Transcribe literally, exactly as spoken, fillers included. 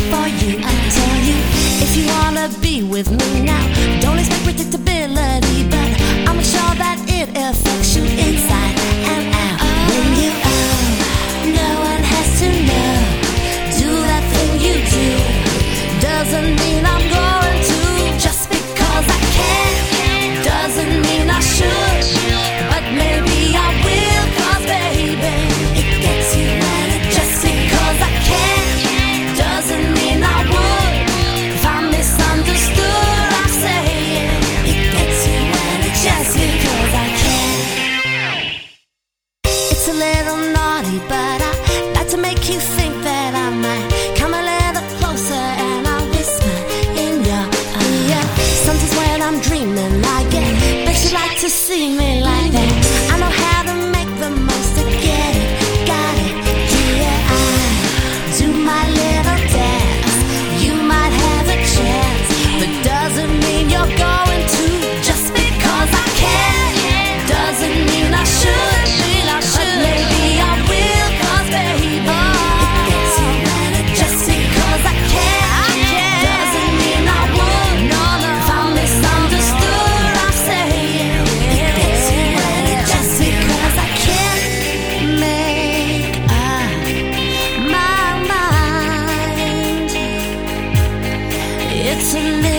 for you. I tell you, if you wanna be with me now, don't expect predictability, but I'll make sure that it affects you inside and out. When you own, no one has to know. Do that thing you do, doesn't mean I'm going to. Just because I can, doesn't mean I should, but maybe I will, cause baby, it gets you when it. Just because I can, doesn't mean I would. If I'm misunderstood, I'm saying it gets you when it. Just because I can. It's a little naughty, but I like to make you think that I might come a little closer and I'll whisper in your ear. Sometimes when I'm dreaming, I get, but you like to see me like that. I know how to make the most to get it, got it, yeah. I do my little dance, you might have a chance, but doesn't mean you're going to. Just because I can, doesn't mean I should, but maybe I will, cause baby, it gets you when it. Just because I can, doesn't mean I would. If I'm misunderstood, I'm saying it gets you when it. Just because I can't make up my mind, it's a little